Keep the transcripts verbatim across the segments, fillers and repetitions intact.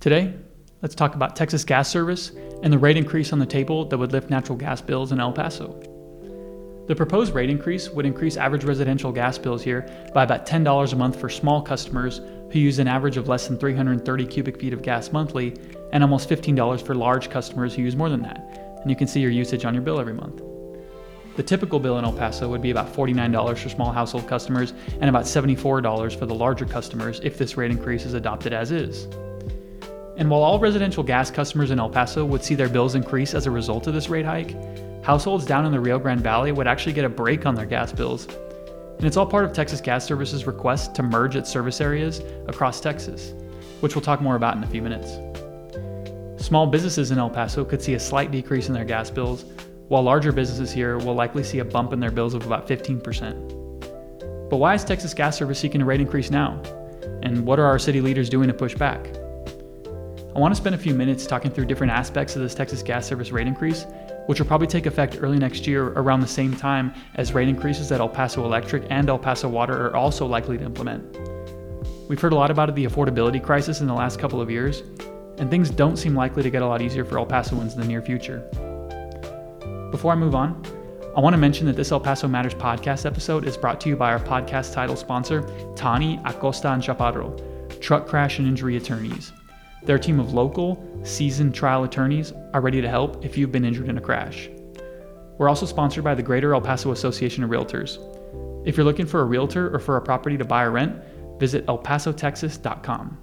Today, let's talk about Texas Gas Service and the rate increase on the table that would lift natural gas bills in El Paso. The proposed rate increase would increase average residential gas bills here by about ten dollars a month for small customers who use an average of less than three hundred thirty cubic feet of gas monthly, and almost fifteen dollars for large customers who use more than that. And you can see your usage on your bill every month. The typical bill in El Paso would be about forty-nine dollars for small household customers and about seventy-four dollars for the larger customers if this rate increase is adopted as is. And while all residential gas customers in El Paso would see their bills increase as a result of this rate hike, households down in the Rio Grande Valley would actually get a break on their gas bills. And it's all part of Texas Gas Service's request to merge its service areas across Texas, which we'll talk more about in a few minutes. Small businesses in El Paso could see a slight decrease in their gas bills, while larger businesses here will likely see a bump in their bills of about fifteen percent. But why is Texas Gas Service seeking a rate increase now? And what are our city leaders doing to push back? I want to spend a few minutes talking through different aspects of this Texas Gas Service rate increase, which will probably take effect early next year around the same time as rate increases that El Paso Electric and El Paso Water are also likely to implement. We've heard a lot about the affordability crisis in the last couple of years, and things don't seem likely to get a lot easier for El Pasoans in the near future. Before I move on, I want to mention that this El Paso Matters podcast episode is brought to you by our podcast title sponsor, Tani Acosta and Chaparro, Truck Crash and Injury Attorneys. Their team of local, seasoned trial attorneys are ready to help if you've been injured in a crash. We're also sponsored by the Greater El Paso Association of Realtors. If you're looking for a realtor or for a property to buy or rent, visit el paso texas dot com.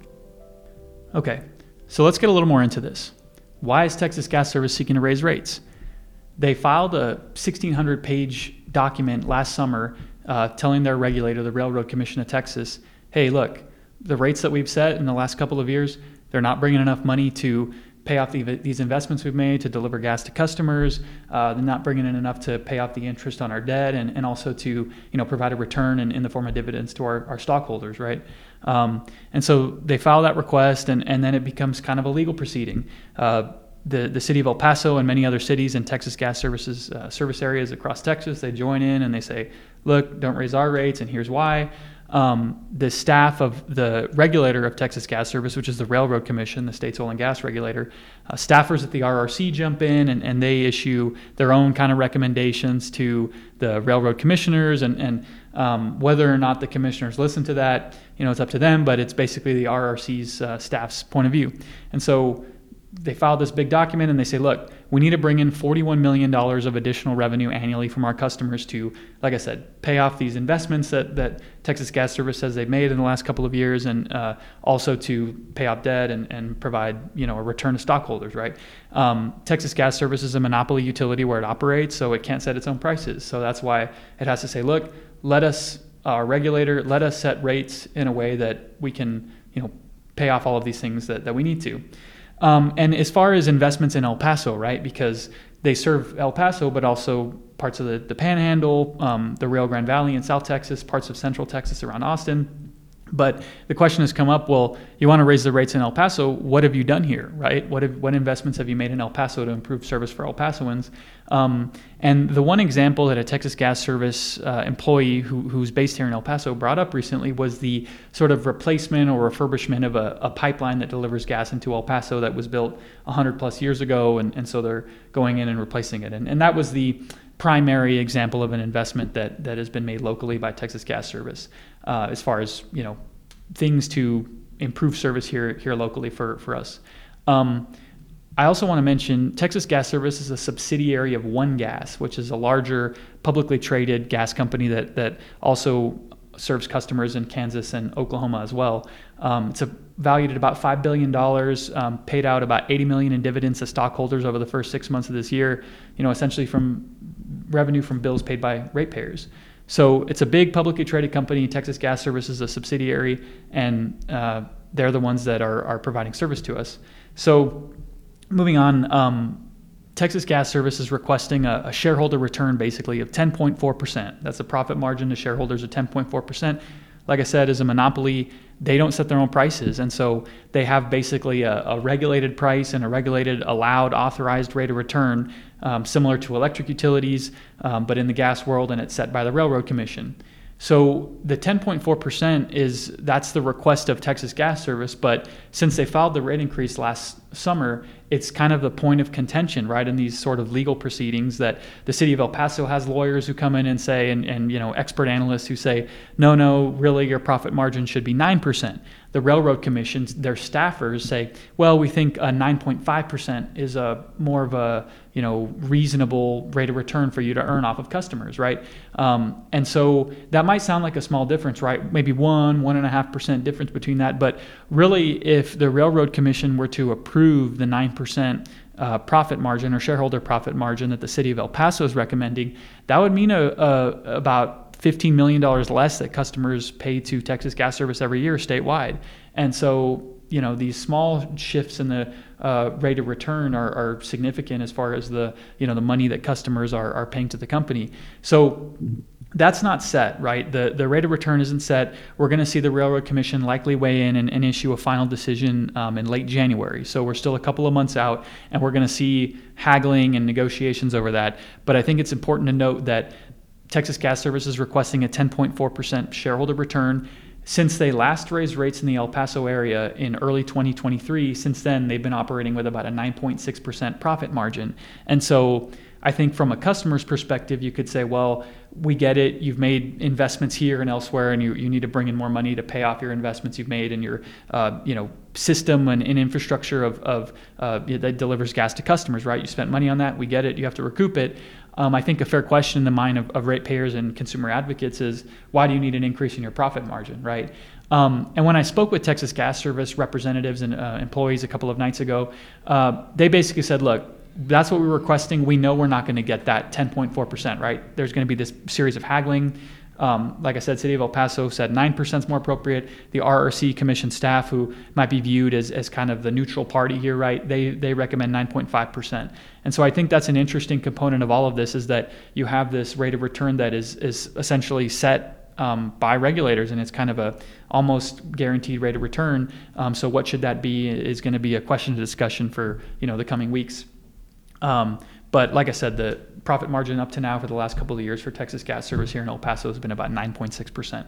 Okay, so let's get a little more into this. Why is Texas Gas Service seeking to raise rates? They filed a sixteen hundred page document last summer uh, telling their regulator, the Railroad Commission of Texas, hey, look, the rates that we've set in the last couple of years, they're not bringing enough money to pay off the, these investments we've made to deliver gas to customers. Uh, they're not bringing in enough to pay off the interest on our debt and, and also to you know provide a return in, in the form of dividends to our, our stockholders, right? Um, and so they file that request, and, and then it becomes kind of a legal proceeding. Uh, the, the city of El Paso and many other cities and Texas Gas Services uh, service areas across Texas, they join in and they say, look, don't raise our rates, and here's why. Um, the staff of the regulator of Texas Gas Service, which is the Railroad Commission, the state's oil and gas regulator, uh, staffers at the R R C jump in and, and they issue their own kind of recommendations to the railroad commissioners, and, and um, whether or not the commissioners listen to that, you know, it's up to them, but it's basically the R R C's uh, staff's point of view. And so they filed this big document and they say, look, we need to bring in forty-one million dollars of additional revenue annually from our customers to, like I said, pay off these investments that, that Texas Gas Service says they've made in the last couple of years, and uh, also to pay off debt and, and provide, you know, a return to stockholders, right? Um, Texas Gas Service is a monopoly utility where it operates, so it can't set its own prices. So that's why it has to say, look, let us, our regulator, let us set rates in a way that we can, you know, pay off all of these things that, that we need to. Um, and as far as investments in El Paso, right, because they serve El Paso, but also parts of the, the Panhandle, um, the Rio Grande Valley in South Texas, parts of Central Texas around Austin. But the question has come up, well, you want to raise the rates in El Paso. What have you done here, right? What have, what investments have you made in El Paso to improve service for El Pasoans? Um, and the one example that a Texas Gas Service uh, employee who, who's based here in El Paso brought up recently was the sort of replacement or refurbishment of a, a pipeline that delivers gas into El Paso that was built one hundred plus years ago, and, and so they're going in and replacing it. And, and that was the primary example of an investment that that has been made locally by Texas Gas Service, uh, as far as, you know, things to improve service here here locally for for us. Um, I also want to mention Texas Gas Service is a subsidiary of One Gas, which is a larger publicly traded gas company that that also serves customers in Kansas and Oklahoma as well. Um, it's a, valued at about five billion dollars, um, paid out about eighty million dollars in dividends to stockholders over the first six months of this year, you know, essentially from revenue from bills paid by ratepayers. So it's a big publicly traded company. Texas Gas Service is a subsidiary, and uh, they're the ones that are, are providing service to us. So moving on, um, Texas Gas Service is requesting a, a shareholder return basically of ten point four percent. That's a profit margin to shareholders of ten point four percent. Like I said, as a monopoly, they don't set their own prices. And so they have basically a, a regulated price and a regulated, allowed, authorized rate of return, um, similar to electric utilities, um, but in the gas world, and it's set by the Railroad Commission. So the ten point four percent is, that's the request of Texas Gas Service, but since they filed the rate increase last summer, it's kind of the point of contention, right, in these sort of legal proceedings, that the city of El Paso has lawyers who come in and say, and, and you know, expert analysts who say, no, no, really your profit margin should be nine percent. The Railroad Commission, their staffers say, well, we think a nine point five percent is a more of a, you know, reasonable rate of return for you to earn off of customers, right? Um, and so that might sound like a small difference, right? Maybe one, one and a half percent difference between that. But really, if the Railroad Commission were to approve the nine percent uh, profit margin or shareholder profit margin that the city of El Paso is recommending, that would mean a, a about fifteen million dollars less that customers pay to Texas Gas Service every year statewide. And so, you know, these small shifts in the uh, rate of return are, are significant as far as the, you know, the money that customers are, are paying to the company. So that's not set, right? The the rate of return isn't set. We're going to see the Railroad Commission likely weigh in and, and issue a final decision um, in late January. So we're still a couple of months out, and we're going to see haggling and negotiations over that. But I think it's important to note that Texas Gas Service is requesting a ten point four percent shareholder return. Since they last raised rates in the El Paso area in early twenty twenty-three, since then they've been operating with about a nine point six percent profit margin. And so I think from a customer's perspective, you could say, well, we get it. You've made investments here and elsewhere, and you, you need to bring in more money to pay off your investments you've made in your uh, you know, system and, and infrastructure of, of uh, that delivers gas to customers, right? You spent money on that. We get it. You have to recoup it. Um, I think a fair question in the mind of, of ratepayers and consumer advocates is, why do you need an increase in your profit margin, right? Um, and when I spoke with Texas Gas Service representatives and uh, employees a couple of nights ago, uh, they basically said, look, that's what we're requesting. We know we're not going to get that ten point four percent, right? There's going to be this series of haggling. Um, like I said, City of El Paso said nine percent is more appropriate. The R R C Commission staff, who might be viewed as, as kind of the neutral party here, right, they they recommend nine point five percent. And so I think that's an interesting component of all of this, is that you have this rate of return that is is essentially set um, by regulators, and it's kind of a almost guaranteed rate of return. Um, so what should that be is going to be a question of discussion for, you know, the coming weeks. Um, but like I said, the profit margin up to now for the last couple of years for Texas Gas Service here in El Paso has been about nine point six percent.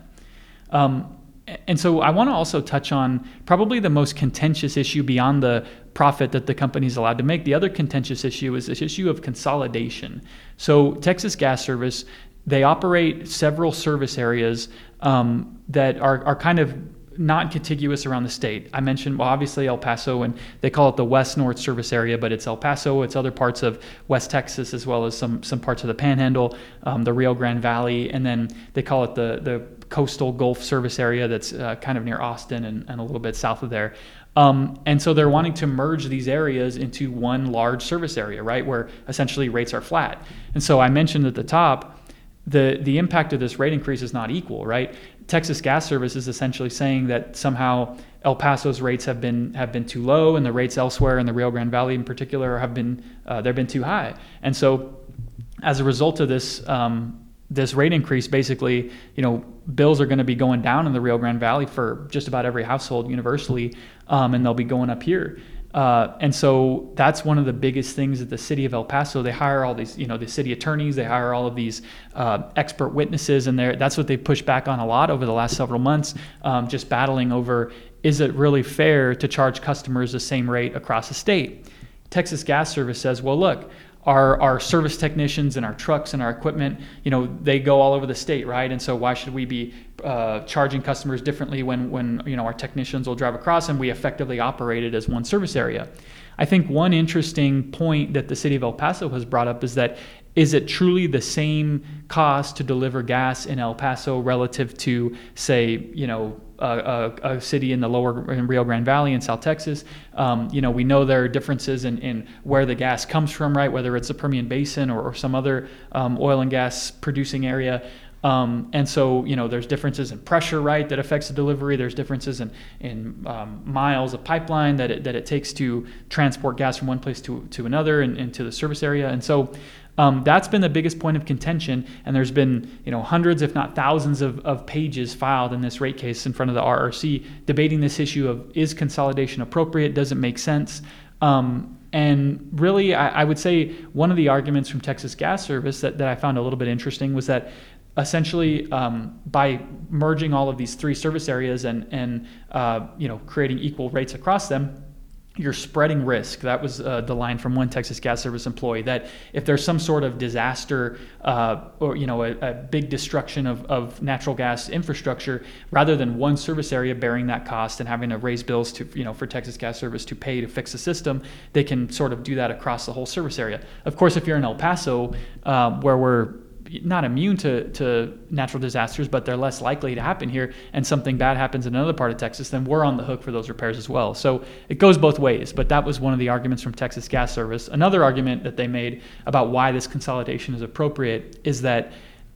Um, and so I want to also touch on probably the most contentious issue beyond the profit that the company is allowed to make. The other contentious issue is this issue of consolidation. So Texas Gas Service, they operate several service areas um, that are, are kind of not contiguous around the state. I mentioned, well, obviously El Paso, and they call it the West-North service area, but it's El Paso, it's other parts of West Texas, as well as some some parts of the Panhandle, um, the Rio Grande Valley, and then they call it the the Coastal Gulf service area that's uh, kind of near Austin and, and a little bit south of there. Um, and so they're wanting to merge these areas into one large service area, right, where essentially rates are flat. And so I mentioned at the top, the the impact of this rate increase is not equal, right? Texas Gas Service is essentially saying that somehow El Paso's rates have been have been too low, and the rates elsewhere in the Rio Grande Valley in particular have been uh, they've been too high. And so, as a result of this um, this rate increase, basically, you know, bills are going to be going down in the Rio Grande Valley for just about every household universally, um, and they'll be going up here. Uh, and so that's one of the biggest things at the city of El Paso. They hire all these, you know, the city attorneys, they hire all of these uh, expert witnesses, and that's what they pushed back on a lot over the last several months, um, just battling over, is it really fair to charge customers the same rate across the state? Texas Gas Service says, well, look, our our service technicians and our trucks and our equipment, you know, they go all over the state, right? And so why should we be uh, charging customers differently when, when, you know, our technicians will drive across and we effectively operate it as one service area? I think one interesting point that the city of El Paso has brought up is that, is it truly the same cost to deliver gas in El Paso relative to, say, you know, a, a, a city in the lower in Rio Grande Valley in South Texas? Um, you know, we know there are differences in, in where the gas comes from, right? Whether it's the Permian Basin or, or some other um, oil and gas producing area. Um, and so, you know, there's differences in pressure, right, that affects the delivery. There's differences in, in um, miles of pipeline that it, that it takes to transport gas from one place to, to another and, and to the service area. And so um, that's been the biggest point of contention. And there's been, you know, hundreds, if not thousands of, of pages filed in this rate case in front of the R R C debating this issue of, is consolidation appropriate? Does it make sense? Um, and really, I, I would say one of the arguments from Texas Gas Service that, that I found a little bit interesting was that essentially um, by merging all of these three service areas and and uh, you know creating equal rates across them, you're spreading risk. That was uh, the line from one Texas Gas Service employee, that if there's some sort of disaster uh, or you know a, a big destruction of, of natural gas infrastructure, rather than one service area bearing that cost and having to raise bills to you know for Texas Gas Service to pay to fix the system, they can sort of do that across the whole service area. Of course, if you're in El Paso, um, where we're not immune to, to natural disasters, but they're less likely to happen here, and something bad happens in another part of Texas, then we're on the hook for those repairs as well. So it goes both ways, but that was one of the arguments from Texas Gas Service. Another argument that they made about why this consolidation is appropriate is that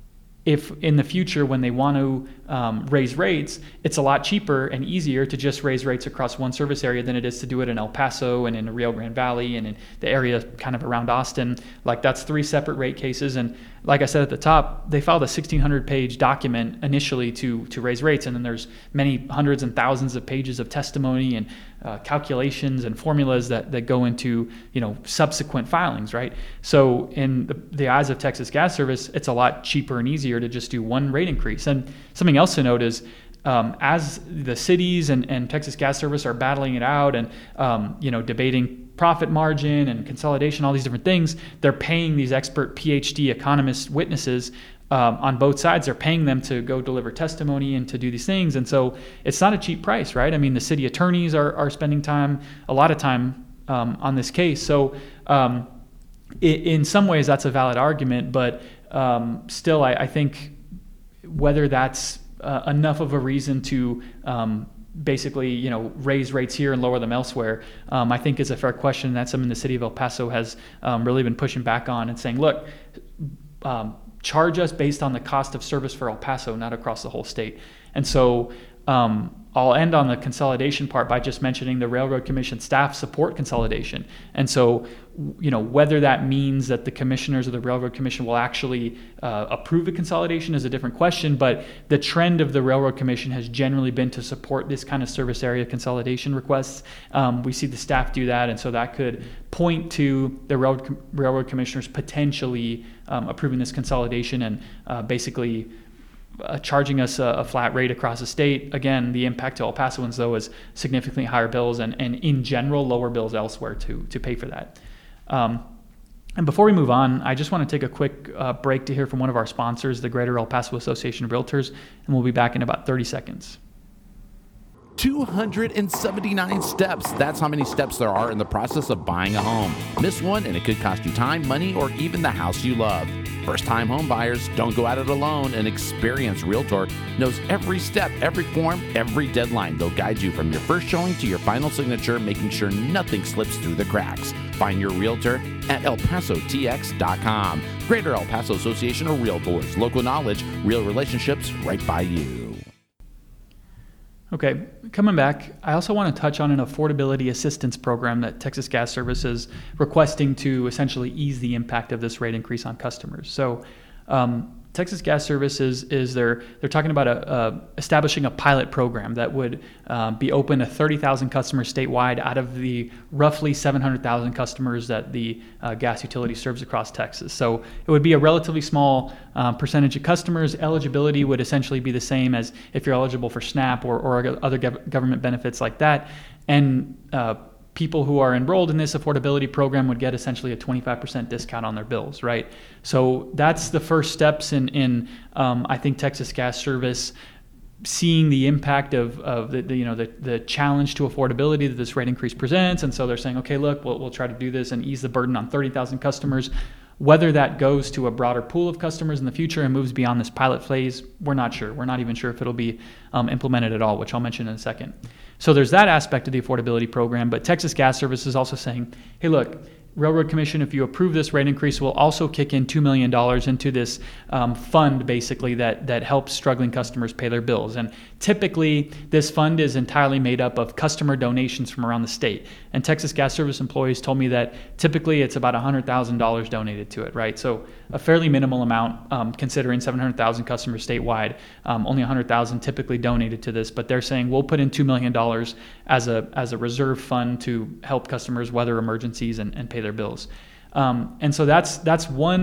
if in the future, when they want to um, raise rates, it's a lot cheaper and easier to just raise rates across one service area than it is to do it in El Paso and in the Rio Grande Valley and in the area kind of around Austin. Like, that's three separate rate cases. And like I said at the top, they filed a sixteen hundred page document initially to to raise rates, and then there's many hundreds and thousands of pages of testimony and uh, calculations and formulas that, that go into you know subsequent filings, right? So in the, the eyes of Texas Gas Service, it's a lot cheaper and easier to just do one rate increase. And something else to note is, Um, as the cities and, and Texas Gas Service are battling it out and um, you know debating profit margin and consolidation, all these different things, they're paying these expert P H D economist witnesses um, on both sides. They're paying them to go deliver testimony and to do these things, and so it's not a cheap price, right? I mean, the city attorneys are are spending time, a lot of time, um, on this case. So um, it, in some ways, that's a valid argument, but um, still, I, I think whether that's Uh, enough of a reason to um, basically, you know, raise rates here and lower them elsewhere, um, I think is a fair question. That's something the city of El Paso has um, really been pushing back on and saying, look, um, charge us based on the cost of service for El Paso, not across the whole state. And so um, I'll end on the consolidation part by just mentioning the Railroad Commission staff support consolidation. And so, you know, whether that means that the commissioners of the Railroad Commission will actually uh, approve the consolidation is a different question, but the trend of the Railroad Commission has generally been to support this kind of service area consolidation requests. Um, we see the staff do that, and so that could point to the Railroad, Com- Railroad Commissioners potentially um, approving this consolidation and uh, basically Uh, charging us a, a flat rate across the state. Again, the impact to El Pasoans, though, is significantly higher bills and, and in general, lower bills elsewhere to, to pay for that. Um, and before we move on, I just want to take a quick uh, break to hear from one of our sponsors, the Greater El Paso Association of Realtors, and we'll be back in about thirty seconds. two hundred seventy-nine steps. That's how many steps there are in the process of buying a home. Miss one and it could cost you time, money, or even the house you love. First-time home buyers, don't go at it alone. An experienced realtor knows every step, every form, every deadline. They'll guide you from your first showing to your final signature, making sure nothing slips through the cracks. Find your realtor at el paso t x dot com. Greater El Paso Association of Realtors. Local knowledge, real relationships right by you. Okay, coming back, I also want to touch on an affordability assistance program that Texas Gas Service is requesting to essentially ease the impact of this rate increase on customers. So um, Texas Gas Service is, is they're, they're talking about a, a establishing a pilot program that would uh, be open to thirty thousand customers statewide out of the roughly seven hundred thousand customers that the uh, gas utility serves across Texas. So it would be a relatively small um, percentage of customers. Eligibility would essentially be the same as if you're eligible for SNAP or, or other gov- government benefits like that. And uh, people who are enrolled in this affordability program would get essentially a twenty-five percent discount on their bills, right? So that's the first steps in, in um, I think, Texas Gas Service seeing the impact of, of the, the you know the, the challenge to affordability that this rate increase presents. And so they're saying, okay, look, we'll, we'll try to do this and ease the burden on thirty thousand customers. Whether that goes to a broader pool of customers in the future and moves beyond this pilot phase, we're not sure. We're not even sure if it'll be um, implemented at all, which I'll mention in a second. So there's that aspect of the affordability program, but Texas Gas Service is also saying, hey, look, Railroad Commission, if you approve this rate increase, will also kick in two million dollars into this um, fund, basically, that that helps struggling customers pay their bills. And typically, this fund is entirely made up of customer donations from around the state. And Texas Gas Service employees told me that typically it's about one hundred thousand dollars donated to it, right? So a fairly minimal amount, um, considering seven hundred thousand customers statewide. Um, only one hundred thousand typically donated to this, but they're saying we'll put in two million dollars as a as a reserve fund to help customers weather emergencies and, and pay their bills. Um, and so that's that's one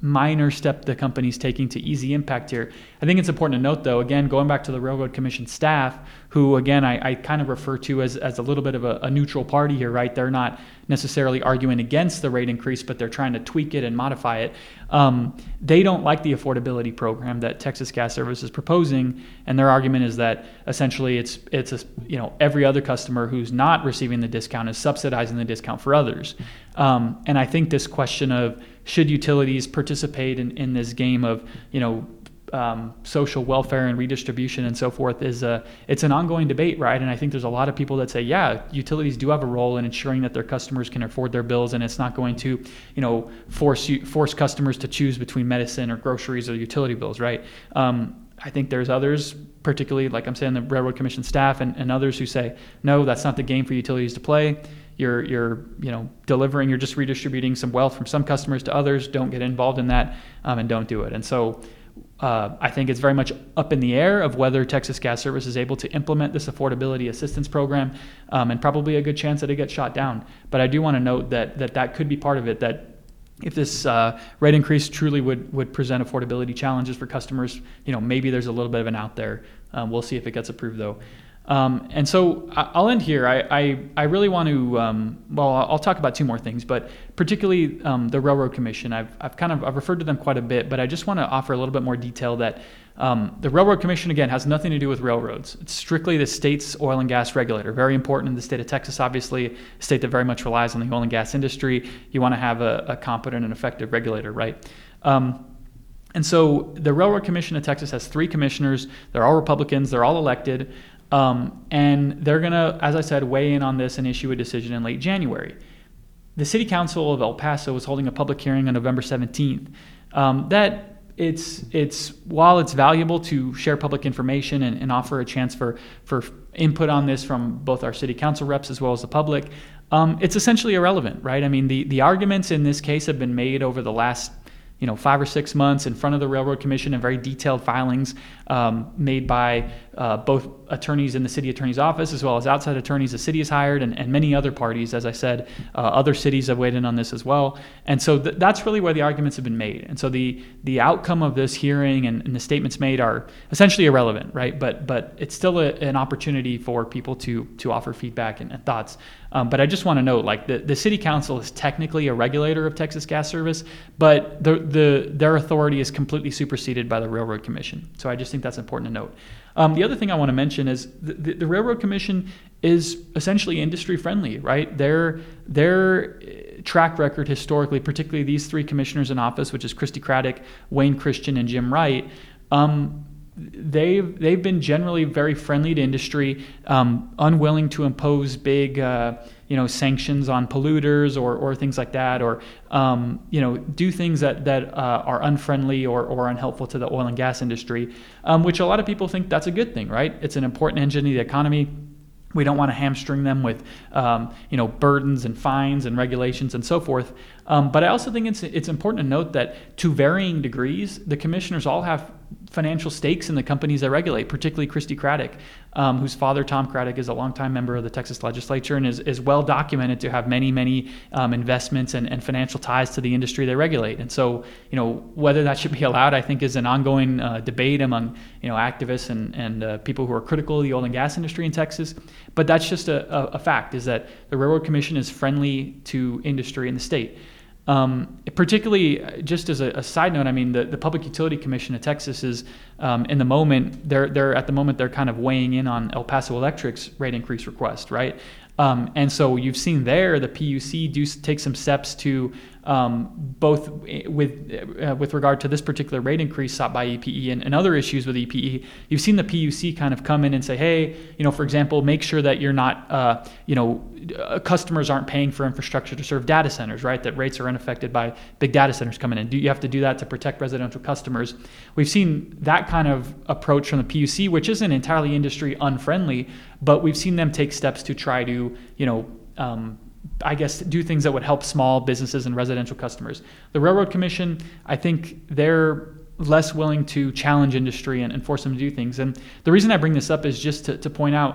minor step the company's taking to ease the impact here. I think it's important to note, though, again, going back to the Railroad Commission staff, who, again, I, I kind of refer to as, as a little bit of a, a neutral party here, right? They're not necessarily arguing against the rate increase, but they're trying to tweak it and modify it. Um, they don't like the affordability program that Texas Gas Service is proposing, and their argument is that essentially it's it's a, you know every other customer who's not receiving the discount is subsidizing the discount for others. Um, and I think this question of should utilities participate in, in this game of you know Um, social welfare and redistribution and so forth is a, it's an ongoing debate, right? And I think there's a lot of people that say, yeah, utilities do have a role in ensuring that their customers can afford their bills, and it's not going to, you know, force you, force customers to choose between medicine or groceries or utility bills, right? Um, I think there's others, particularly like I'm saying, the Railroad Commission staff and, and others who say, no, that's not the game for utilities to play. You're, you're, you know, delivering, you're just redistributing some wealth from some customers to others. Don't get involved in that, um, and don't do it. And so, Uh, I think it's very much up in the air of whether Texas Gas Service is able to implement this affordability assistance program, um, and probably a good chance that it gets shot down. But I do want to note that that, that could be part of it, that if this uh, rate increase truly would, would present affordability challenges for customers, you know, maybe there's a little bit of an out there. Um, we'll see if it gets approved, though. Um, and so I'll end here. I, I, I really want to, um, well, I'll talk about two more things, but particularly um, the Railroad Commission. I've, I've kind of I've referred to them quite a bit, but I just want to offer a little bit more detail that um, the Railroad Commission, again, has nothing to do with railroads. It's strictly the state's oil and gas regulator. Very important in the state of Texas, obviously, a state that very much relies on the oil and gas industry. You want to have a, a competent and effective regulator, right? Um, and so the Railroad Commission of Texas has three commissioners. They're all Republicans. They're all elected. Um, and they're going to, as I said, weigh in on this and issue a decision in late January. The City Council of El Paso is holding a public hearing on November seventeenth. Um, that it's it's while it's valuable to share public information and, and offer a chance for for input on this from both our city council reps as well as the public, um, it's essentially irrelevant, right? I mean, the the arguments in this case have been made over the last you know, five or six months in front of the Railroad Commission, and very detailed filings um, made by uh, both attorneys in the city attorney's office as well as outside attorneys the city has hired, and, and many other parties. As I said, uh, other cities have weighed in on this as well. And so th- that's really where the arguments have been made. And so the the outcome of this hearing and, and the statements made are essentially irrelevant, right? But but it's still a, an opportunity for people to to offer feedback and, and thoughts. Um, but I just want to note, like, the, the city council is technically a regulator of Texas Gas Service, but the, the their authority is completely superseded by the Railroad Commission. So I just think that's important to note. Um, the other thing I want to mention is the, the, the Railroad Commission is essentially industry friendly, right? Their their track record historically, particularly these three commissioners in office, which is Christy Craddock, Wayne Christian, and Jim Wright, um, they've they've been generally very friendly to industry, um, unwilling to impose big uh, you know sanctions on polluters or or things like that, or um, you know do things that that uh, are unfriendly or or unhelpful to the oil and gas industry, um, which a lot of people think that's a good thing, right? It's an important engine of the economy. We don't want to hamstring them with, um, you know, burdens and fines and regulations and so forth. Um, but I also think it's it's important to note that to varying degrees, the commissioners all have financial stakes in the companies they regulate, particularly Christy Craddock, um, whose father, Tom Craddock, is a longtime member of the Texas legislature and is, is well documented to have many, many um, investments and, and financial ties to the industry they regulate. And so, you know, whether that should be allowed, I think, is an ongoing uh, debate among, you know, activists and, and uh, people who are critical of the oil and gas industry in Texas. But that's just a, a, a fact, is that the Railroad Commission is friendly to industry in the state. Um, particularly, just as a, a side note, I mean, the, the Public Utility Commission of Texas is, um, in the moment, they're they're at the moment they're kind of weighing in on El Paso Electric's rate increase request, right? Um, and so you've seen there the P U C do take some steps to um, both with uh, with regard to this particular rate increase sought by E P E and, and other issues with E P E. You've seen the P U C kind of come in and say, hey, you know, for example, make sure that you're not, uh, you know, uh, customers aren't paying for infrastructure to serve data centers, right? That rates are unaffected by big data centers coming in. Do you have to do that to protect residential customers? We've seen that kind of approach from the P U C, which isn't entirely industry unfriendly, but we've seen them take steps to try to, you know, um, I guess, do things that would help small businesses and residential customers. The Railroad Commission, I think they're less willing to challenge industry and, and force them to do things. And the reason I bring this up is just to, to point out,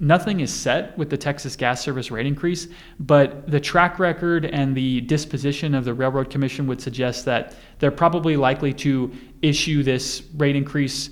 nothing is set with the Texas Gas Service rate increase, but the track record and the disposition of the Railroad Commission would suggest that they're probably likely to issue this rate increase.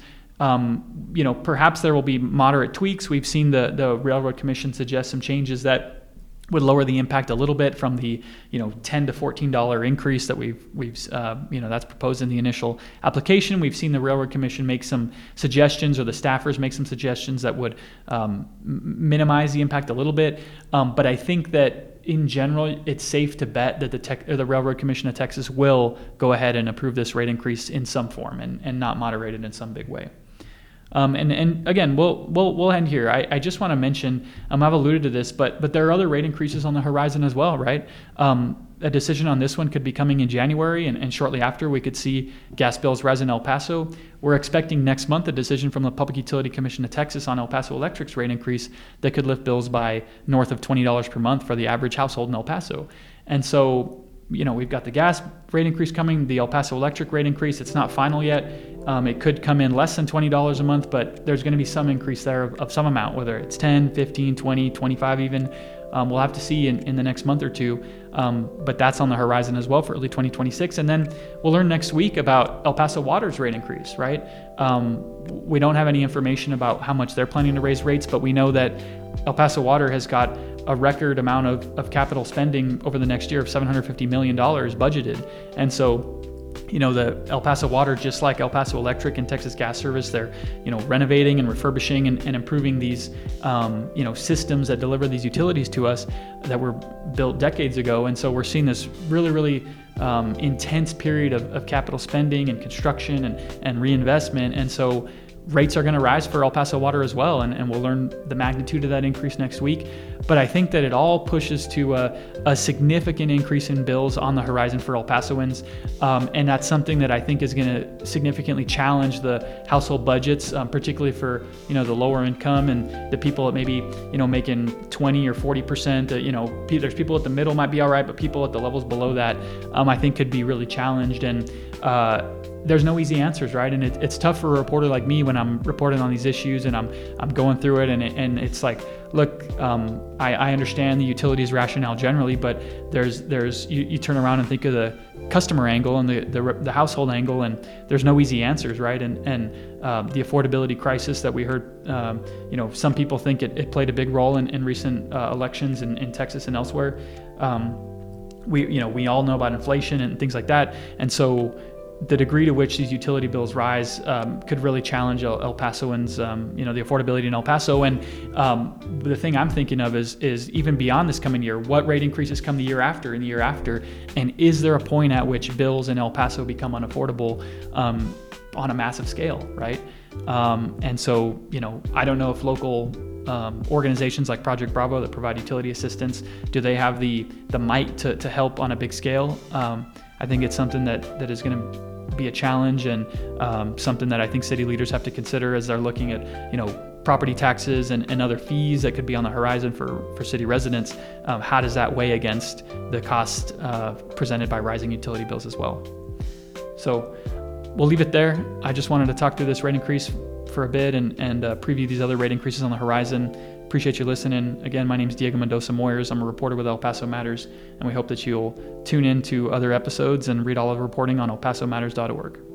Um, you know, perhaps there will be moderate tweaks. We've seen the, the Railroad Commission suggest some changes that would lower the impact a little bit from the, you know, ten to fourteen dollar increase that we've we've uh, you know that's proposed in the initial application. We've seen the Railroad Commission make some suggestions, or the staffers make some suggestions that would um, minimize the impact a little bit. Um, but I think that in general, it's safe to bet that the tech, or the Railroad Commission of Texas will go ahead and approve this rate increase in some form and, and not moderate it in some big way. Um, and, and again, we'll we'll we'll end here. I, I just want to mention, um, I've alluded to this, but but there are other rate increases on the horizon as well, right? Um, a decision on this one could be coming in January, and, and shortly after we could see gas bills rise in El Paso. We're expecting next month a decision from the Public Utility Commission of Texas on El Paso Electric's rate increase that could lift bills by north of twenty dollars per month for the average household in El Paso. And so, you know, we've got the gas rate increase coming, the El Paso Electric rate increase. It's not final yet. Um, it could come in less than twenty dollars a month, but there's going to be some increase there of, of some amount, whether it's ten, fifteen, twenty, twenty-five even. Um, we'll have to see in, in the next month or two, um, but that's on the horizon as well for early twenty twenty-six. And then we'll learn next week about El Paso Water's rate increase, right? Um, we don't have any information about how much they're planning to raise rates, but we know that El Paso Water has got a record amount of, of capital spending over the next year of seven hundred fifty million dollars budgeted. And so, you know, the El Paso Water, just like El Paso Electric and Texas Gas Service, they're, you know, renovating and refurbishing and, and improving these, um, you know, systems that deliver these utilities to us that were built decades ago. And so we're seeing this really, really um, intense period of, of capital spending and construction and, and reinvestment. And so rates are going to rise for El Paso Water as well, and, and we'll learn the magnitude of that increase next week. But I think that it all pushes to a, a significant increase in bills on the horizon for El Pasoans, um, and that's something that I think is going to significantly challenge the household budgets, um, particularly for, you know, the lower income and the people that maybe, you know, making twenty or forty percent. Uh, you know, there's people at the middle might be all right, but people at the levels below that, um, I think could be really challenged. And uh, there's no easy answers, right? And it, it's tough for a reporter like me when I'm reporting on these issues and I'm I'm going through it, and it, and it's like, look, um, I, I understand the utilities rationale generally, but there's there's you, you turn around and think of the customer angle and the the, the household angle, and there's no easy answers, right? And and um, the affordability crisis that we heard, um, you know, some people think it, it played a big role in, in recent uh, elections in, in Texas and elsewhere. Um, we you know we all know about inflation and things like that, and so the degree to which these utility bills rise um, could really challenge El, El Pasoans, um, you know, the affordability in El Paso. And um, the thing I'm thinking of is, is even beyond this coming year, what rate increases come the year after and the year after? And is there a point at which bills in El Paso become unaffordable um, on a massive scale, right? Um, and so, you know, I don't know if local um, organizations like Project Bravo that provide utility assistance, do they have the the might to, to help on a big scale? Um, I think it's something that, that is going to be a challenge, and um, something that I think city leaders have to consider as they're looking at, you know, property taxes and, and other fees that could be on the horizon for, for city residents. Um, how does that weigh against the cost uh, presented by rising utility bills as well? So we'll leave it there. I just wanted to talk through this rate increase for a bit and, and uh, preview these other rate increases on the horizon. Appreciate you listening. Again, my name is Diego Mendoza Moyers. I'm a reporter with El Paso Matters, and we hope that you'll tune in to other episodes and read all of the reporting on el paso matters dot org.